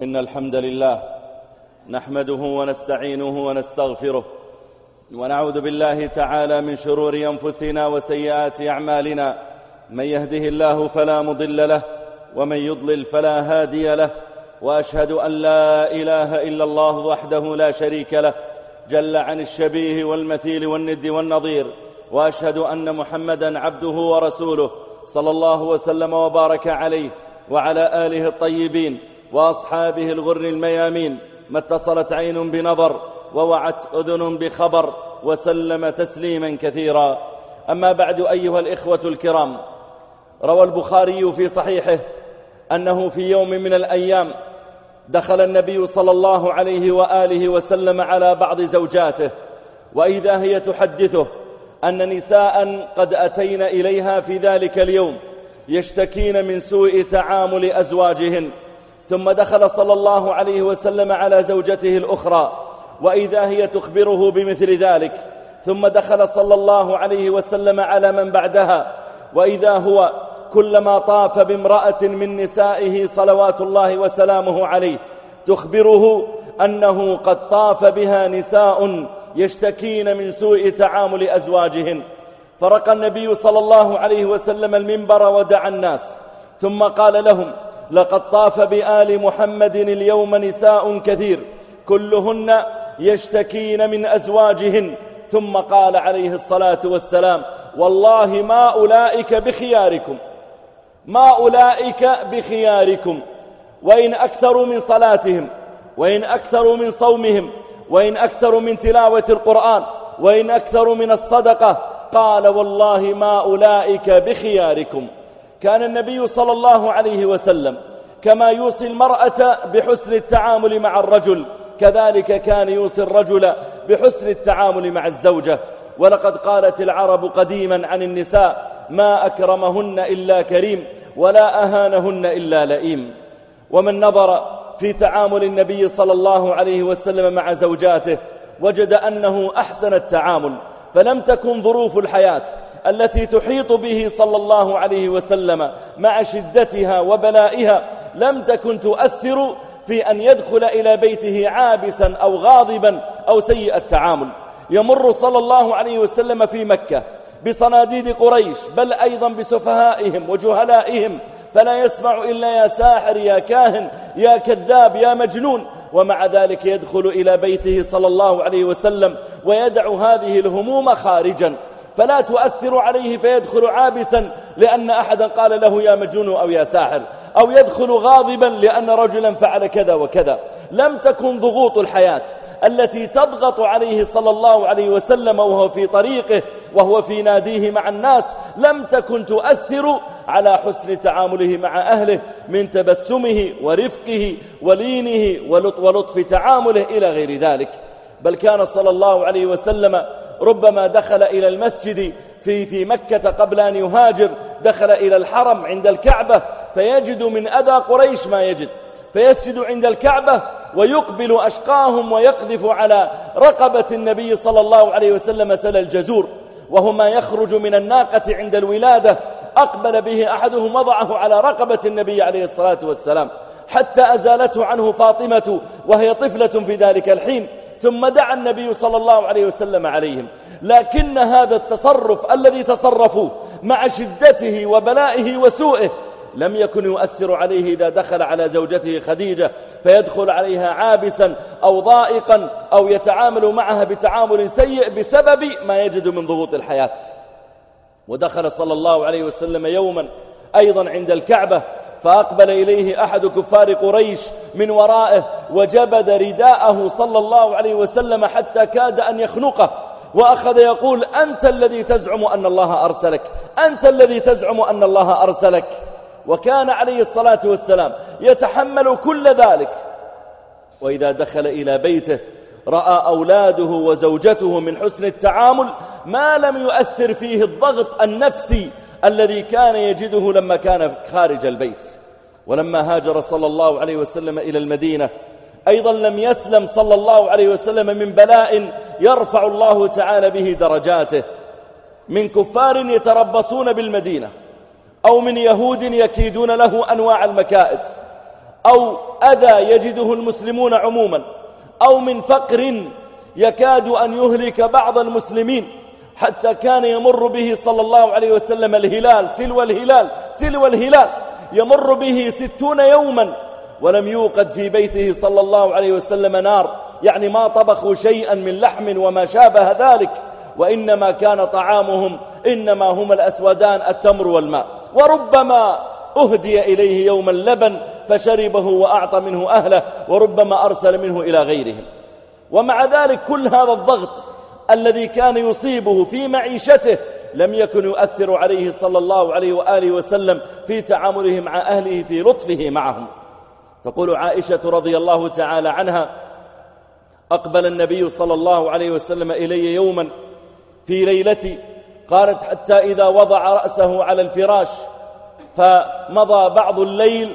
إن الحمد لله نحمده ونستعينه ونستغفره ونعوذ بالله تعالى من شرور أنفسنا وسيئات أعمالنا. من يهده الله فلا مضل له ومن يضلل فلا هادي له، وأشهد أن لا إله إلا الله وحده لا شريك له جل عن الشبيه والمثيل والند والنظير، وأشهد أن محمدا عبده ورسوله صلى الله وسلم وبارك عليه وعلى آله الطيبين وأصحابه الغر الميامين. ما اتصلت عين بنظر ووعت أذن بخبر، وسلم تسليما كثيرا. أما بعد، أيها الإخوة الكرام، روى البخاري في صحيحه أنه في يوم من الأيام دخل النبي صلى الله عليه وآله وسلم على بعض زوجاته، وإذا هي تحدثه أن نساء قد أتين إليها في ذلك اليوم يشتكين من سوء تعامل أزواجهن. ثم دخل صلى الله عليه وسلم على زوجته الأخرى، وإذا هي تخبره بمثل ذلك. ثم دخل صلى الله عليه وسلم على من بعدها، وإذا هو كلما طاف بامرأة من نسائه صلوات الله وسلامه عليه تخبره أنه قد طاف بها نساء يشتكين من سوء تعامل أزواجهن. فرقى النبي صلى الله عليه وسلم المنبر ودعا الناس، ثم قال لهم: لقد طاف بآل محمد اليوم نساء كثير كلهن يشتكين من أزواجهن. ثم قال عليه الصلاة والسلام: والله ما أولئك بخياركم، ما أولئك بخياركم، وإن أكثروا من صلاتهم، وإن أكثروا من صومهم، وإن أكثروا من تلاوة القرآن، وإن أكثروا من الصدقة، قال: والله ما أولئك بخياركم. كان النبي صلى الله عليه وسلم كما يوصي المرأة بحسن التعامل مع الرجل، كذلك كان يوصي الرجل بحسن التعامل مع الزوجة. ولقد قالت العرب قديما عن النساء: ما أكرمهن إلا كريم، ولا أهانهن إلا لئيم. ومن نظر في تعامل النبي صلى الله عليه وسلم مع زوجاته وجد أنه أحسن التعامل، فلم تكن ظروف الحياة التي تحيط به صلى الله عليه وسلم مع شدتها وبلائها لم تكن تؤثر في أن يدخل إلى بيته عابسا أو غاضبا أو سيء التعامل. يمر صلى الله عليه وسلم في مكة بصناديد قريش، بل أيضا بسفهائهم وجهلائهم، فلا يسمع إلا يا ساحر، يا كاهن، يا كذاب، يا مجنون. ومع ذلك يدخل إلى بيته صلى الله عليه وسلم ويدع هذه الهموم خارجا، فلا تؤثر عليه فيدخل عابسا لأن أحدا قال له يا مجنون أو يا ساحر، أو يدخل غاضبا لأن رجلا فعل كذا وكذا. لم تكن ضغوط الحياة التي تضغط عليه صلى الله عليه وسلم وهو في طريقه وهو في ناديه مع الناس، لم تكن تؤثر على حسن تعامله مع أهله من تبسمه ورفقه ولينه ولطف تعامله إلى غير ذلك. بل كان صلى الله عليه وسلم ربما دخل إلى المسجد في مكة قبل أن يهاجر، دخل إلى الحرم عند الكعبة فيجد من أذى قريش ما يجد، فيسجد عند الكعبة ويقبل أشقاهم ويقذف على رقبة النبي صلى الله عليه وسلم سل الجزور، وهو ما يخرج من الناقة عند الولادة. أقبل به أحدهم وضعه على رقبة النبي عليه الصلاة والسلام حتى أزالته عنه فاطمة وهي طفلة في ذلك الحين، ثم دعا النبي صلى الله عليه وسلم عليهم. لكن هذا التصرف الذي تصرفوا مع شدته وبلائه وسوءه لم يكن يؤثر عليه إذا دخل على زوجته خديجة فيدخل عليها عابسا أو ضائقا أو يتعامل معها بتعامل سيء بسبب ما يجد من ضغوط الحياة. ودخل صلى الله عليه وسلم يوما أيضا عند الكعبة، فأقبل إليه أحد كفار قريش من ورائه وجبد رداءه صلى الله عليه وسلم حتى كاد أن يخنقه، وأخذ يقول: أنت الذي تزعم أن الله أرسلك، أنت الذي تزعم أن الله أرسلك. وكان عليه الصلاة والسلام يتحمل كل ذلك، وإذا دخل إلى بيته رأى أولاده وزوجته من حسن التعامل ما لم يؤثر فيه الضغط النفسي الذي كان يجده لما كان خارج البيت. ولما هاجر صلى الله عليه وسلم إلى المدينة أيضا لم يسلم صلى الله عليه وسلم من بلاء يرفع الله تعالى به درجاته، من كفار يتربصون بالمدينة، أو من يهود يكيدون له أنواع المكائد، أو أذى يجده المسلمون عموما أو من فقر يكاد أن يهلك بعض المسلمين، حتى كان يمر به صلى الله عليه وسلم الهلال تلو الهلال يمر به 60 يوما ولم يوقد في بيته صلى الله عليه وسلم نار، يعني ما طبخوا شيئا من لحم وما شابه ذلك، وإنما كان طعامهم إنما هما الأسودان التمر والماء، وربما أهدي إليه يوم اللبن فشربه وأعطى منه أهله، وربما أرسل منه إلى غيرهم. ومع ذلك كل هذا الضغط الذي كان يصيبه في معيشته لم يكن يؤثر عليه صلى الله عليه وآله وسلم في تعامله مع أهله في لطفه معهم. تقول عائشة رضي الله تعالى عنها: أقبل النبي صلى الله عليه وسلم إلي يوما في ليلتي، قالت: حتى إذا وضع رأسه على الفراش فمضى بعض الليل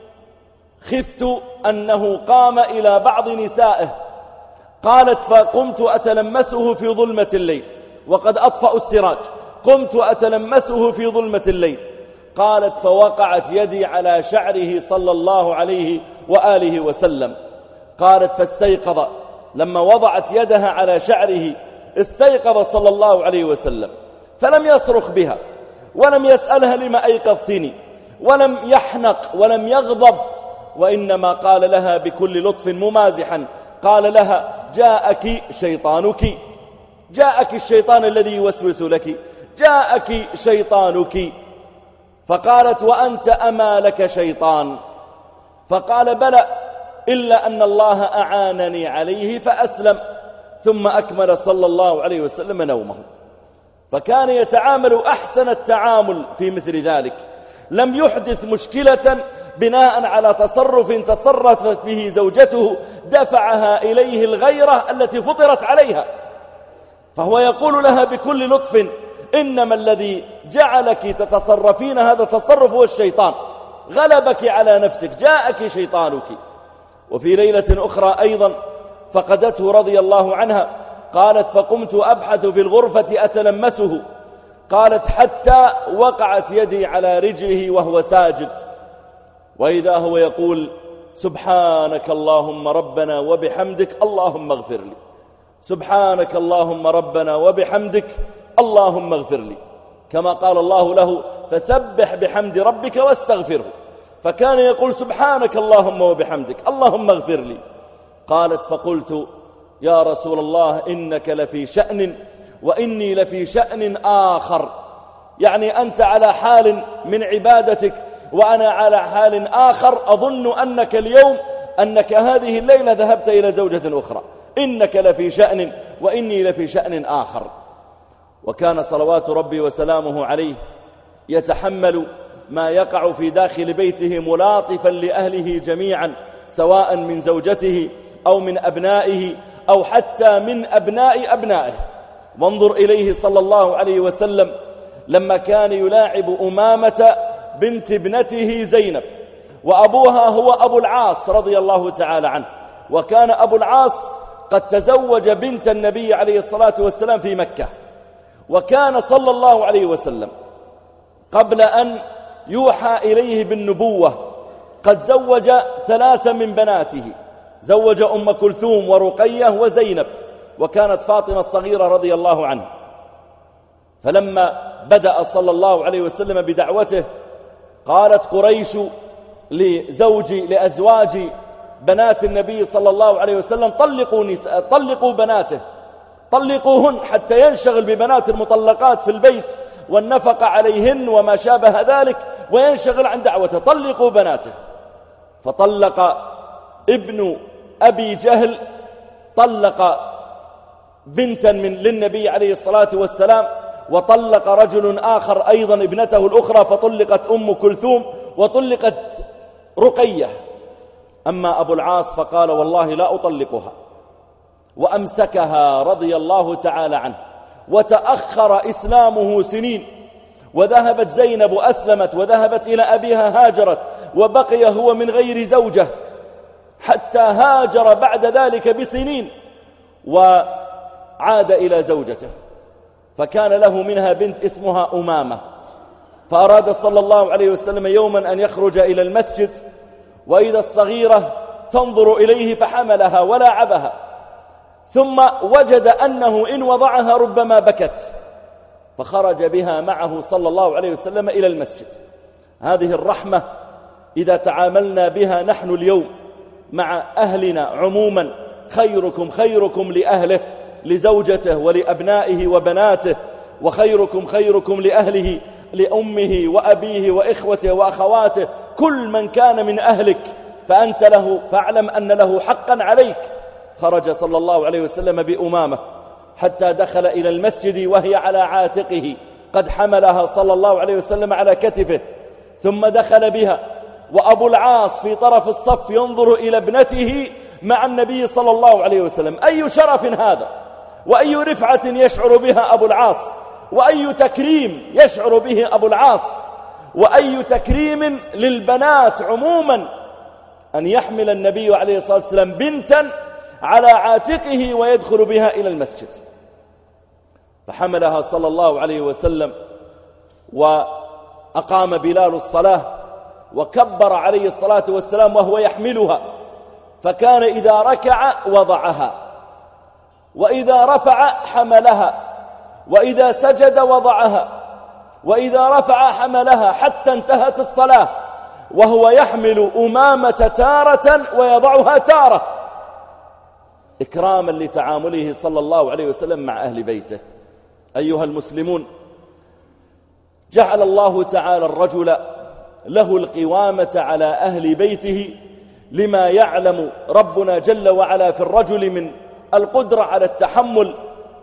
خفت أنه قام إلى بعض نسائه، قالت: فقمت أتلمسه في ظلمة الليل وقد أطفأ السراج، قمت أتلمسه في ظلمة الليل، قالت: فوقعت يدي على شعره صلى الله عليه وآله وسلم، قالت: فاستيقظ، لما وضعت يدها على شعره استيقظ صلى الله عليه وسلم، فلم يصرخ بها ولم يسألها لما أيقظتني ولم يحنق ولم يغضب، وإنما قال لها بكل لطف ممازحا، قال لها: جاءك شيطانك، جاءك الشيطان الذي يوسوس لك، جاءك شيطانك. فقالت: وأنت أما لك شيطان؟ فقال: بلى، إلا أن الله أعانني عليه فأسلم. ثم أكمل صلى الله عليه وسلم نومه. فكان يتعامل أحسن التعامل في مثل ذلك، لم يحدث مشكلة بناء على تصرف تصرفت به زوجته دفعها إليه الغيرة التي فطرت عليها، فهو يقول لها بكل لطف: إنما الذي جعلك تتصرفين هذا التصرف هو الشيطان، غلبك على نفسك، جاءك شيطانك. وفي ليلة أخرى أيضا فقدته رضي الله عنها، قالت: فقمت أبحث في الغرفة أتلمسه، قالت: حتى وقعت يدي على رجله وهو ساجد، وإذا هو يقول: سبحانك اللهم ربنا وبحمدك اللهم اغفر لي، سبحانك اللهم ربنا وبحمدك اللهم اغفر لي، كما قال الله له: فسبح بحمد ربك واستغفره، فكان يقول: سبحانك اللهم وبحمدك اللهم اغفر لي. قالت: فقلت: يا رسول الله إنك لفي شأن وإني لفي شأن آخر، يعني أنت على حال من عبادتك وأنا على حال آخر، أظن أنك اليوم أنك هذه الليلة ذهبت إلى زوجة أخرى، إنك لفي شأن وإني لفي شأن آخر. وكان صلوات ربي وسلامه عليه يتحمل ما يقع في داخل بيته ملاطفا لأهله جميعا، سواء من زوجته أو من أبنائه أو حتى من أبناء أبنائه. وانظر إليه صلى الله عليه وسلم لما كان يلاعب أمامة بنت ابنته زينب، وأبوها هو أبو العاص رضي الله تعالى عنه، وكان أبو العاص قد تزوج بنت النبي عليه الصلاة والسلام في مكة، وكان صلى الله عليه وسلم قبل أن يوحى إليه بالنبوة قد زوج 3 من بناته، زوج أم كلثوم ورقية وزينب، وكانت فاطمة الصغيرة رضي الله عنها. فلما بدأ صلى الله عليه وسلم بدعوته قالت قريش لأزواج بنات النبي صلى الله عليه وسلم: طلقوا بناته، طلقوهن حتى ينشغل ببنات المطلقات في البيت والنفقة عليهن وما شابه ذلك، وينشغل عن دعوته، طلقوا بناته. فطلق ابن أبي جهل، طلق بنتا للنبي عليه الصلاة والسلام، وطلق رجل آخر أيضا ابنته الأخرى، فطلقت أم كلثوم وطلقت رقية. أما أبو العاص فقال: والله لا أطلقها، وأمسكها رضي الله تعالى عنه. وتأخر إسلامه سنين، وذهبت زينب أسلمت وذهبت إلى أبيها هاجرت، وبقي هو من غير زوجة حتى هاجر بعد ذلك بسنين وعاد إلى زوجته، فكان له منها بنت اسمها أمامة. فأراد صلى الله عليه وسلم يوما أن يخرج إلى المسجد، وإذا الصغيرة تنظر إليه فحملها ولاعبها، ثم وجد أنه إن وضعها ربما بكت، فخرج بها معه صلى الله عليه وسلم إلى المسجد. هذه الرحمة إذا تعاملنا بها نحن اليوم مع أهلنا عموما، خيركم خيركم لأهله، لزوجته ولأبنائه وبناته، وخيركم خيركم لأهله، لأمه وأبيه وإخوته وأخواته، كل من كان من أهلك فأنت له فاعلم أن له حقا عليك. خرج صلى الله عليه وسلم بأمامة حتى دخل إلى المسجد وهي على عاتقه، قد حملها صلى الله عليه وسلم على كتفه، ثم دخل بها وأبو العاص في طرف الصف ينظر إلى ابنته مع النبي صلى الله عليه وسلم. أي شرف هذا، وأي رفعة يشعر بها أبو العاص، وأي تكريم يشعر به أبو العاص، وأي تكريم للبنات عموما أن يحمل النبي عليه الصلاة والسلام بنتا على عاتقه ويدخل بها إلى المسجد. فحملها صلى الله عليه وسلم، وأقام بلال الصلاة، وكبر عليه الصلاة والسلام وهو يحملها، فكان إذا ركع وضعها، وإذا رفع حملها، وإذا سجد وضعها، وإذا رفع حملها، حتى انتهت الصلاة وهو يحمل أمامة تارة ويضعها تارة، إكراما لتعامله صلى الله عليه وسلم مع أهل بيته. أيها المسلمون، جعل الله تعالى الرجل له القوامة على أهل بيته لما يعلم ربنا جل وعلا في الرجل من القدرة على التحمل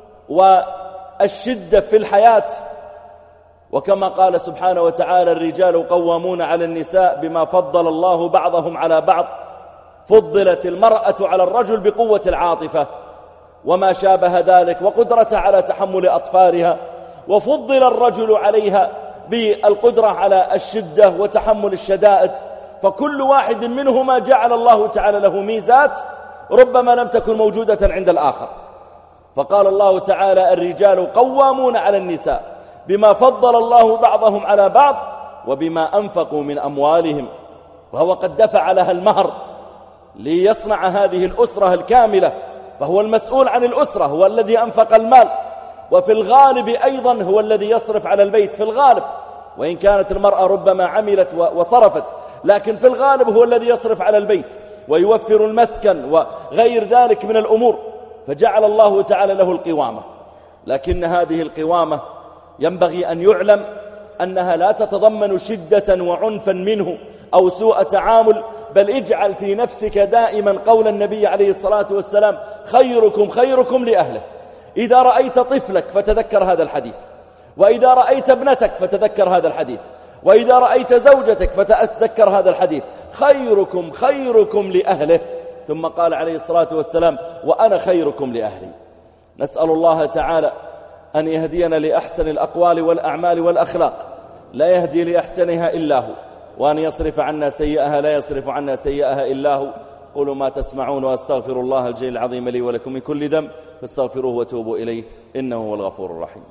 والشدة في الحياة. وكما قال سبحانه وتعالى: الرجال قوامون على النساء بما فضل الله بعضهم على بعض. فضلت المرأة على الرجل بقوة العاطفة وما شابه ذلك، وقدرتها على تحمل أطفالها، وفضل الرجل عليها بالقدرة على الشدة وتحمل الشدائد. فكل واحد منهما جعل الله تعالى له ميزات ربما لم تكن موجودة عند الآخر. فقال الله تعالى: الرجال قوامون على النساء بما فضل الله بعضهم على بعض وبما أنفقوا من أموالهم. وهو قد دفع لها المهر ليصنع هذه الأسرة الكاملة، فهو المسؤول عن الأسرة، هو الذي أنفق المال، وفي الغالب أيضا هو الذي يصرف على البيت في الغالب، وإن كانت المرأة ربما عملت وصرفت، لكن في الغالب هو الذي يصرف على البيت ويوفر المسكن وغير ذلك من الأمور. فجعل الله تعالى له القوامة، لكن هذه القوامة ينبغي أن يعلم أنها لا تتضمن شدة وعنفا منه أو سوء تعامل، بل اجعل في نفسك دائما قول النبي عليه الصلاة والسلام: خيركم خيركم لأهله. إذا رأيت طفلك فتذكر هذا الحديث، وإذا رأيت ابنتك فتذكر هذا الحديث، وإذا رأيت زوجتك فتذكر هذا الحديث: خيركم خيركم لأهله. ثم قال عليه الصلاة والسلام: وأنا خيركم لأهلي. نسأل الله تعالى أن يهدينا لأحسن الأقوال والأعمال والأخلاق، لا يهدي لأحسنها إلا هو، وأن يصرف عنا سيئها، لا يصرف عنا سيئها إلا هو. قولوا ما تسمعون، وأستغفر الله الجليل العظيم لي ولكم من كل ذنب فاستغفروه وتوبوا إليه إنه هو الغفور الرحيم.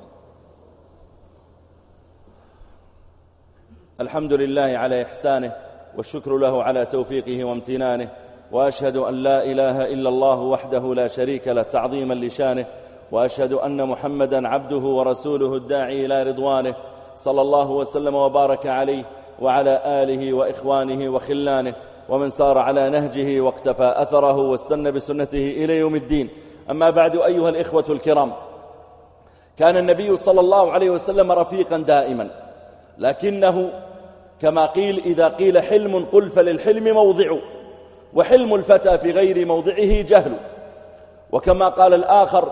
الحمد لله على إحسانه، والشكر له على توفيقه وامتنانه، وأشهد أن لا إله إلا الله وحده لا شريك له تعظيما لشانه، وأشهد أن محمدا عبده ورسوله الداعي إلى رضوانه، صلى الله وسلم وبارك عليه وعلى آله وإخوانه وخلانه ومن سار على نهجه واقتفى أثره واستنى بسنته إلى يوم الدين. أما بعد، أيها الإخوة الكرام، كان النبي صلى الله عليه وسلم رفيقا دائما، لكنه كما قيل: إذا قيل حلم قل فللحلم موضع، وحلم الفتى في غير موضعه جهل. وكما قال الآخر: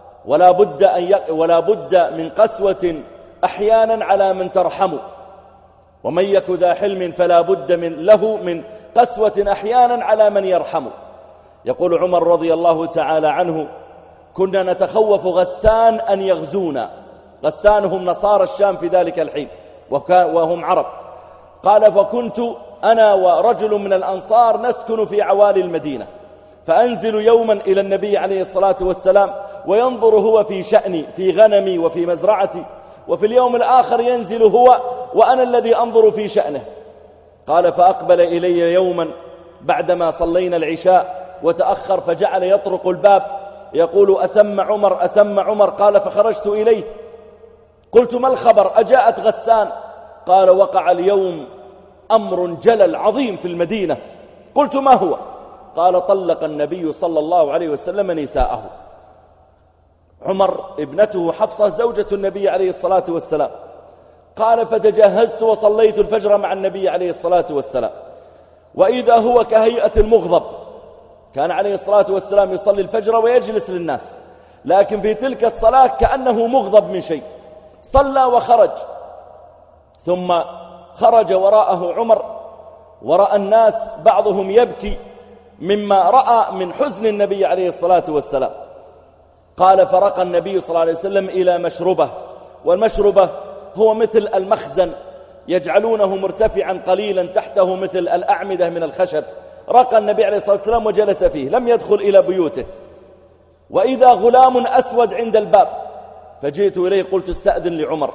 ولا بد من قسوة أحيانا على من ترحم، ومن يك ذا حلم فلا بد له من قسوة أحيانا على من يرحم. يقول عمر رضي الله تعالى عنه: كنا نتخوف غسان أن يغزونا. غسان هم نصارى الشام في ذلك الحين وهم عرب. قال: فكنت أنا ورجل من الأنصار نسكن في عوالي المدينة، فأنزل يوما إلى النبي عليه الصلاة والسلام وينظر هو في شأني، في غنمي وفي مزرعتي، وفي اليوم الآخر ينزل هو وأنا الذي أنظر في شأنه. قال: فأقبل إلي يوما بعدما صلينا العشاء وتأخر، فجعل يطرق الباب يقول: أثم عمر أثم عمر. قال: فخرجت إليه قلت: ما الخبر؟ أجاءت غسان؟ قال: وقع اليوم أمر جلل عظيم في المدينة. قلت: ما هو؟ قال: طلق النبي صلى الله عليه وسلم نساءه. عمر ابنته حفصة زوجة النبي عليه الصلاة والسلام. قال: فتجهزت وصليت الفجر مع النبي عليه الصلاة والسلام، وإذا هو كهيئة المغضب. كان عليه الصلاة والسلام يصلي الفجر ويجلس للناس، لكن في تلك الصلاة كأنه مغضب من شيء. صلى وخرج، ثم خرج وراءه عمر، ورأى الناس بعضهم يبكي مما رأى من حزن النبي عليه الصلاة والسلام. قال: فرق النبي صلى الله عليه وسلم إلى مشربة، والمشربة هو مثل المخزن يجعلونه مرتفعا قليلا، تحته مثل الأعمدة من الخشب. رقى النبي عليه الصلاة والسلام وجلس فيه، لم يدخل إلى بيوته. وإذا غلام أسود عند الباب، فجئت إليه قلت: استأذن لعمر.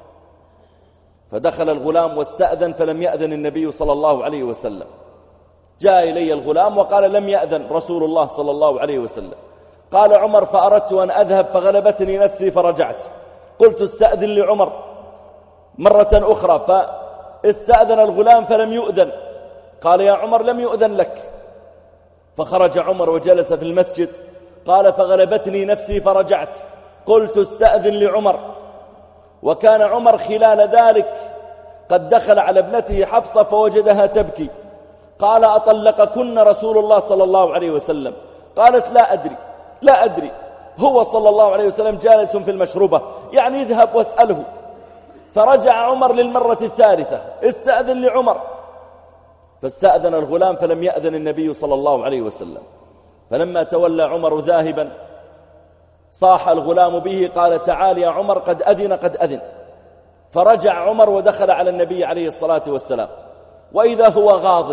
فدخل الغلام واستأذن، فلم يأذن النبي صلى الله عليه وسلم. جاء إلي الغلام وقال: لم يأذن رسول الله صلى الله عليه وسلم. قال عمر: فأردت أن أذهب فغلبتني نفسي فرجعت. قلت: استأذن لعمر مرة أخرى، فاستأذن الغلام فلم يؤذن. قال: يا عمر لم يؤذن لك. فخرج عمر وجلس في المسجد. قال: فغلبتني نفسي فرجعت. قلت: استأذن لعمر. وكان عمر خلال ذلك قد دخل على ابنته حفصة فوجدها تبكي. قال: أطلقكن رسول الله صلى الله عليه وسلم؟ قالت: لا أدري، هو صلى الله عليه وسلم جالس في المشربة، يعني اذهب واسأله. فرجع عمر للمرة الثالثة: استأذن لعمر. فاستأذن الغلام فلم يأذن النبي صلى الله عليه وسلم. فلما تولى عمر ذاهبا صاح الغلام به، قال: تعال يا عمر، قد أذن. فرجع عمر ودخل على النبي عليه الصلاة والسلام، وإذا هو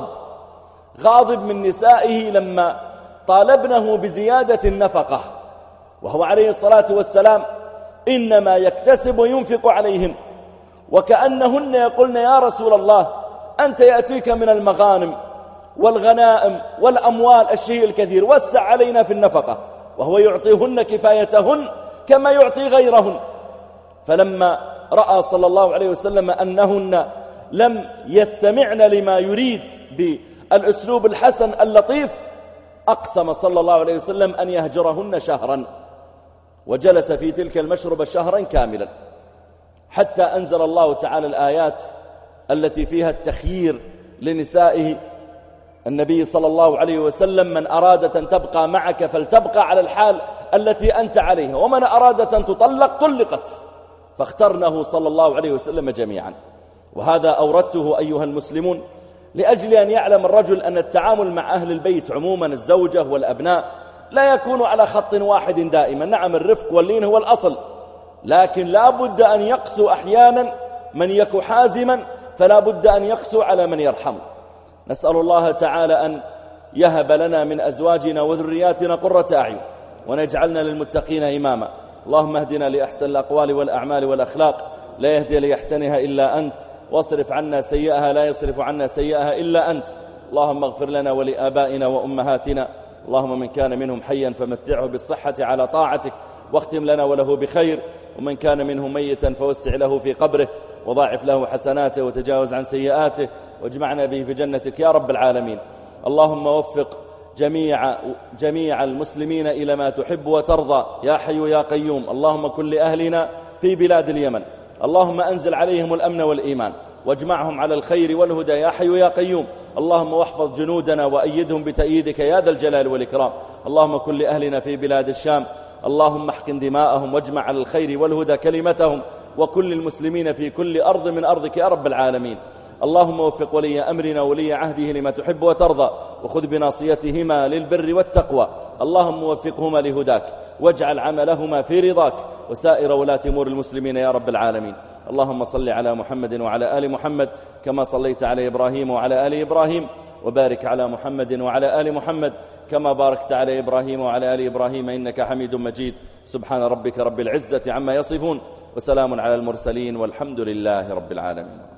غاضب من نسائه لما طالبنه بزيادة النفقة، وهو عليه الصلاة والسلام إنما يكتسب وينفق عليهم، وكأنهن يقولن: يا رسول الله، أنت يأتيك من المغانم والغنائم والأموال الشيء الكثير، وسع علينا في النفقة، وهو يعطيهن كفايتهن كما يعطي غيرهن. فلما رأى صلى الله عليه وسلم أنهن لم يستمعن لما يريد بالأسلوب الحسن اللطيف، أقسم صلى الله عليه وسلم أن يهجرهن شهرا، وجلس في تلك المشربة شهرا كاملا، حتى أنزل الله تعالى الآيات التي فيها التخيير لنسائه النبي صلى الله عليه وسلم: من أرادت أن تبقى معك فلتبقى على الحال التي أنت عليها، ومن أرادت أن تطلق طلقت. فاخترنه صلى الله عليه وسلم جميعا. وهذا أوردته أيها المسلمون لأجل أن يعلم الرجل أن التعامل مع أهل البيت عموما، الزوجة والأبناء، لا يكون على خط واحد دائما. نعم، الرفق واللين هو الأصل، لكن لا بد أن يقسو أحيانا من يك حازما، فلا بد أن يقسو على من يرحم. نسأل الله تعالى أن يهب لنا من أزواجنا وذرياتنا قرة أعين، ونجعلنا للمتقين إماما. اللهم اهدنا لأحسن الأقوال والأعمال والأخلاق، لا يهدي لأحسنها إلا أنت، واصرف عنا سيئها لا يصرف عنا سيئها إلا أنت. اللهم اغفر لنا ولآبائنا وأمهاتنا. اللهم من كان منهم حيا فمتعه بالصحة على طاعتك، واختم لنا وله بخير. ومن كان منهم ميتا فوسع له في قبره، وضاعف له حسناته، وتجاوز عن سيئاته، واجمعنا به في جنتك يا رب العالمين. اللهم وفق جميع المسلمين إلى ما تحب وترضى يا حي يا قيوم. اللهم كن لأهلنا في بلاد اليمن، اللهم أنزل عليهم الأمن والإيمان، واجمعهم على الخير والهدى يا حي يا قيوم. اللهم واحفظ جنودنا وأيدهم بتأييدك يا ذا الجلال والإكرام. اللهم كن لأهلنا في بلاد الشام، اللهم احقن دماءهم، واجمع على الخير والهدى كلمتهم، وكل المسلمين في كل أرض من أرضك يا رب العالمين. اللهم وفق ولي أمرنا ولي عهده لما تحب وترضى، وخذ بناصيتهما للبر والتقوى. اللهم وفقهما لهداك، واجعل عملهما في رضاك، وسائر ولاة أمور المسلمين يا رب العالمين. اللهم صل على محمد وعلى آل محمد كما صليت على إبراهيم وعلى آل إبراهيم، وبارك على محمد وعلى آل محمد كما باركت على إبراهيم وعلى آل إبراهيم إنك حميد مجيد. سبحان ربك رب العزة عما يصفون، وسلام على المرسلين، والحمد لله رب العالمين.